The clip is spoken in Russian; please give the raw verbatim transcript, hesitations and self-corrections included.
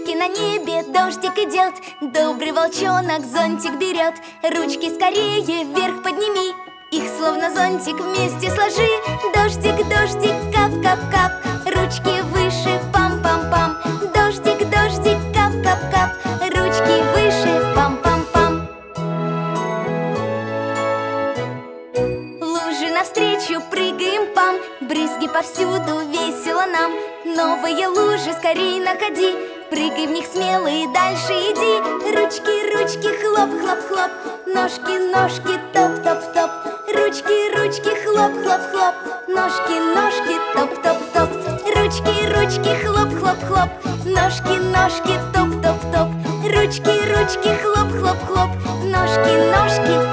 Тучки на небе, дождик идет. Добрый волчонок зонтик берет. Ручки скорее вверх подними, их словно зонтик вместе сложи. Дождик, дождик, кап-кап-кап, ручки выше, пам-пам-пам. Дождик, дождик, кап-кап-кап, ручки выше, пам-пам-пам. В лужи навстречу прыгаем, пам. Брызги повсюду, весело нам. Новые лужи скорей находи, прыгай в них смело и дальше иди. Ручки, ручки, хлоп-хлоп-хлоп, ножки, ножки, топ-топ-топ. Ручки, ручки, хлоп-хлоп-хлоп, ножки, ножки, топ-топ-топ. Ручки, ручки, хлоп-хлоп-хлоп, ножки, ножки, топ-топ-топ. Ручки, ручки, хлоп-хлоп-хлоп, ножки, ножки,